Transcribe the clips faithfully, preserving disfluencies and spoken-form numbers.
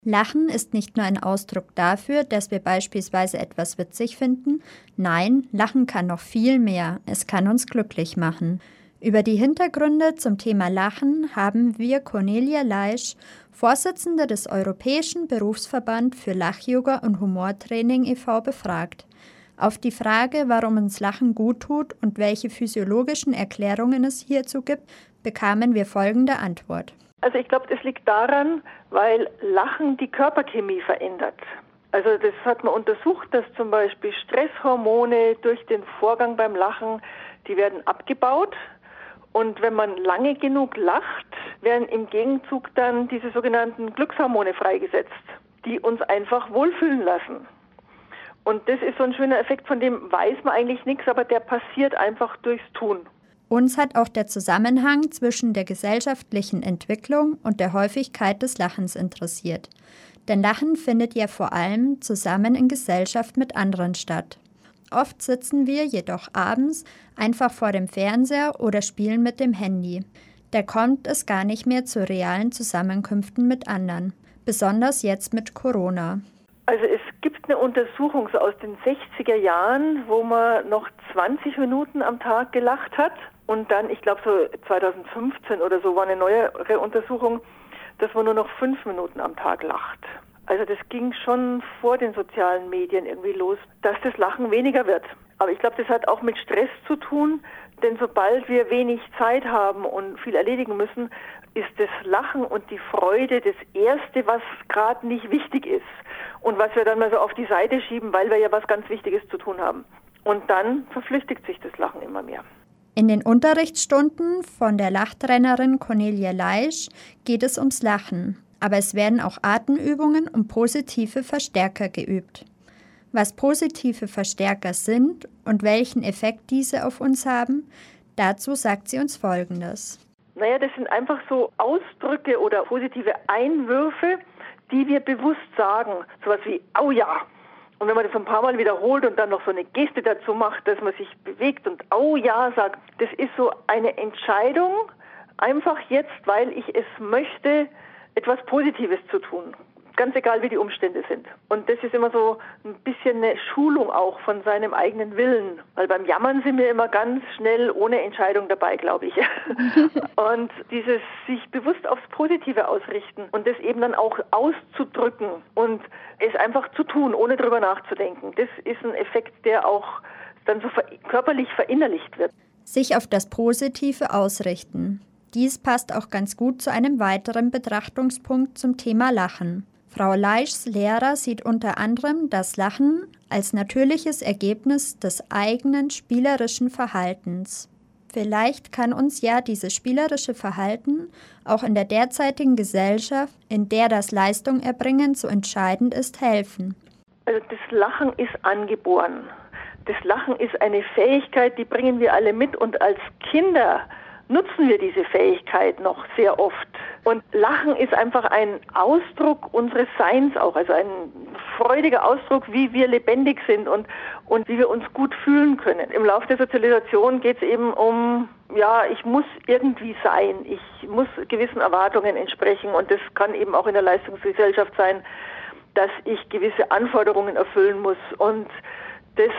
Lachen ist nicht nur ein Ausdruck dafür, dass wir beispielsweise etwas witzig finden. Nein, Lachen kann noch viel mehr. Es kann uns glücklich machen. Über die Hintergründe zum Thema Lachen haben wir Cornelia Leisch, Vorsitzende des Europäischen Berufsverband für Lach-Yoga und Humortraining e V, befragt. Auf die Frage, warum uns Lachen gut tut und welche physiologischen Erklärungen es hierzu gibt, bekamen wir folgende Antwort. Also ich glaube, das liegt daran, weil Lachen die Körperchemie verändert. Also das hat man untersucht, dass zum Beispiel Stresshormone durch den Vorgang beim Lachen, die werden abgebaut. Und wenn man lange genug lacht, werden im Gegenzug dann diese sogenannten Glückshormone freigesetzt, die uns einfach wohlfühlen lassen. Und das ist so ein schöner Effekt, von dem weiß man eigentlich nichts, aber der passiert einfach durchs Tun. Uns hat auch der Zusammenhang zwischen der gesellschaftlichen Entwicklung und der Häufigkeit des Lachens interessiert. Denn Lachen findet ja vor allem zusammen in Gesellschaft mit anderen statt. Oft sitzen wir jedoch abends einfach vor dem Fernseher oder spielen mit dem Handy. Da kommt es gar nicht mehr zu realen Zusammenkünften mit anderen, besonders jetzt mit Corona. Also es gibt eine Untersuchung so aus den sechziger Jahren, wo man noch zwanzig Minuten am Tag gelacht hat. Und dann, ich glaube so zweitausendfünfzehn oder so, war eine neuere Untersuchung, dass man nur noch fünf Minuten am Tag lacht. Also das ging schon vor den sozialen Medien irgendwie los, dass das Lachen weniger wird. Aber ich glaube, das hat auch mit Stress zu tun, denn sobald wir wenig Zeit haben und viel erledigen müssen, ist das Lachen und die Freude das Erste, was gerade nicht wichtig ist und was wir dann mal so auf die Seite schieben, weil wir ja was ganz Wichtiges zu tun haben. Und dann verflüchtigt sich das Lachen immer mehr. In den Unterrichtsstunden von der Lachtrainerin Cornelia Leisch geht es ums Lachen, aber es werden auch Atemübungen und positive Verstärker geübt. Was positive Verstärker sind und welchen Effekt diese auf uns haben, dazu sagt sie uns Folgendes. Naja, das sind einfach so Ausdrücke oder positive Einwürfe, die wir bewusst sagen. Sowas wie, au ja. Und wenn man das ein paar Mal wiederholt und dann noch so eine Geste dazu macht, dass man sich bewegt und au ja sagt, das ist so eine Entscheidung, einfach jetzt, weil ich es möchte, etwas Positives zu tun. Ganz egal, wie die Umstände sind. Und das ist immer so ein bisschen eine Schulung auch von seinem eigenen Willen. Weil beim Jammern sind wir immer ganz schnell ohne Entscheidung dabei, glaube ich. Und dieses sich bewusst aufs Positive ausrichten und das eben dann auch auszudrücken und es einfach zu tun, ohne drüber nachzudenken, das ist ein Effekt, der auch dann so ver- körperlich verinnerlicht wird. Sich auf das Positive ausrichten. Dies passt auch ganz gut zu einem weiteren Betrachtungspunkt zum Thema Lachen. Frau Leischs Lehrer sieht unter anderem das Lachen als natürliches Ergebnis des eigenen spielerischen Verhaltens. Vielleicht kann uns ja dieses spielerische Verhalten auch in der derzeitigen Gesellschaft, in der das Leistungserbringen so entscheidend ist, helfen. Also das Lachen ist angeboren. Das Lachen ist eine Fähigkeit, die bringen wir alle mit und als Kinder nutzen wir diese Fähigkeit noch sehr oft. Und Lachen ist einfach ein Ausdruck unseres Seins auch, also ein freudiger Ausdruck, wie wir lebendig sind und, und wie wir uns gut fühlen können. Im Laufe der Sozialisation geht es eben um, ja, ich muss irgendwie sein, ich muss gewissen Erwartungen entsprechen und das kann eben auch in der Leistungsgesellschaft sein, dass ich gewisse Anforderungen erfüllen muss und das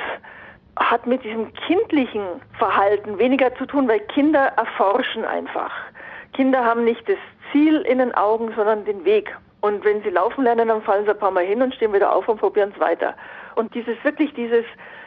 hat mit diesem kindlichen Verhalten weniger zu tun, weil Kinder erforschen einfach. Kinder haben nicht das Ziel in den Augen, sondern den Weg. Und wenn sie laufen lernen, dann fallen sie ein paar Mal hin und stehen wieder auf und probieren es weiter. Und dieses wirklich dieses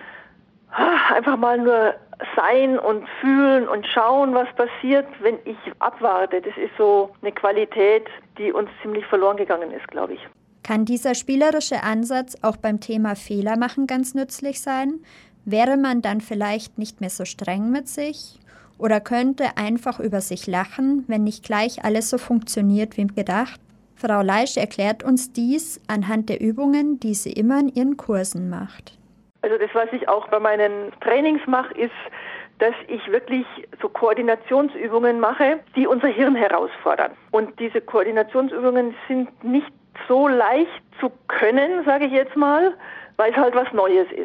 einfach mal nur sein und fühlen und schauen, was passiert, wenn ich abwarte, das ist so eine Qualität, die uns ziemlich verloren gegangen ist, glaube ich. Kann dieser spielerische Ansatz auch beim Thema Fehler machen ganz nützlich sein? Wäre man dann vielleicht nicht mehr so streng mit sich? Oder könnte einfach über sich lachen, wenn nicht gleich alles so funktioniert wie gedacht? Frau Leisch erklärt uns dies anhand der Übungen, die sie immer in ihren Kursen macht. Also das, was ich auch bei meinen Trainings mache, ist, dass ich wirklich so Koordinationsübungen mache, die unser Hirn herausfordern. Und diese Koordinationsübungen sind nicht so leicht zu können, sage ich jetzt mal, weil es halt was Neues ist.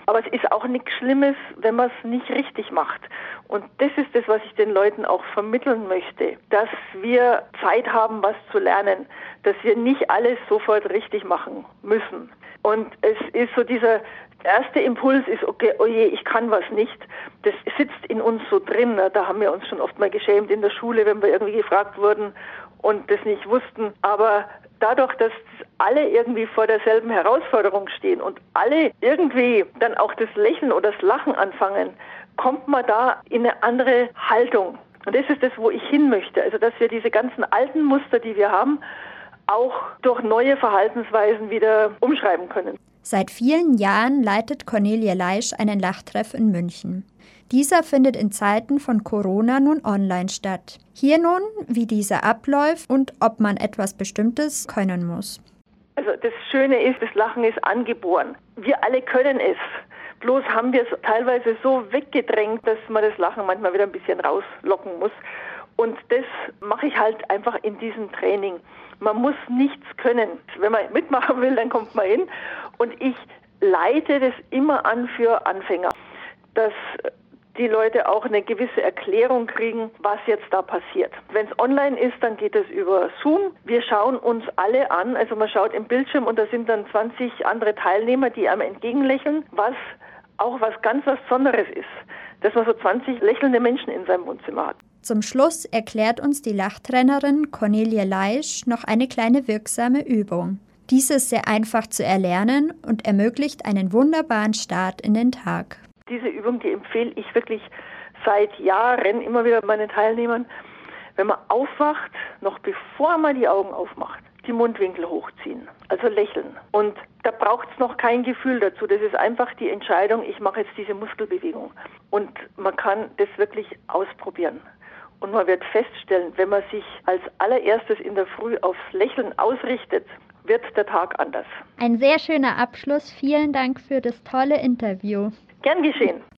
Aber es ist auch nichts Schlimmes, wenn man es nicht richtig macht. Und das ist das, was ich den Leuten auch vermitteln möchte, dass wir Zeit haben, was zu lernen, dass wir nicht alles sofort richtig machen müssen. Und es ist so dieser erste Impuls ist, okay, oh je, ich kann was nicht. Das sitzt in uns so drin. Da haben wir uns schon oft mal geschämt in der Schule, wenn wir irgendwie gefragt wurden und das nicht wussten. Aber dadurch, dass alle irgendwie vor derselben Herausforderung stehen und alle irgendwie dann auch das Lächeln oder das Lachen anfangen, kommt man da in eine andere Haltung. Und das ist das, wo ich hin möchte. Also, dass wir diese ganzen alten Muster, die wir haben, auch durch neue Verhaltensweisen wieder umschreiben können. Seit vielen Jahren leitet Cornelia Leisch einen Lachtreff in München. Dieser findet in Zeiten von Corona nun online statt. Hier nun, wie dieser abläuft und ob man etwas Bestimmtes können muss. Also das Schöne ist, das Lachen ist angeboren. Wir alle können es. Bloß haben wir es teilweise so weggedrängt, dass man das Lachen manchmal wieder ein bisschen rauslocken muss. Und das mache ich halt einfach in diesem Training. Man muss nichts können. Wenn man mitmachen will, dann kommt man hin. Und ich leite das immer an für Anfänger, dass die Leute auch eine gewisse Erklärung kriegen, was jetzt da passiert. Wenn es online ist, dann geht es über Zoom. Wir schauen uns alle an, also man schaut im Bildschirm und da sind dann zwanzig andere Teilnehmer, die einem entgegenlächeln, was auch was ganz was Besonderes ist, dass man so zwanzig lächelnde Menschen in seinem Wohnzimmer hat. Zum Schluss erklärt uns die Lachtrainerin Cornelia Leisch noch eine kleine wirksame Übung. Diese ist sehr einfach zu erlernen und ermöglicht einen wunderbaren Start in den Tag. Diese Übung, die empfehle ich wirklich seit Jahren immer wieder meinen Teilnehmern. Wenn man aufwacht, noch bevor man die Augen aufmacht, die Mundwinkel hochziehen, also lächeln. Und da braucht es noch kein Gefühl dazu. Das ist einfach die Entscheidung, ich mache jetzt diese Muskelbewegung. Und man kann das wirklich ausprobieren. Und man wird feststellen, wenn man sich als allererstes in der Früh aufs Lächeln ausrichtet, wird der Tag anders. Ein sehr schöner Abschluss. Vielen Dank für das tolle Interview. Gern geschehen.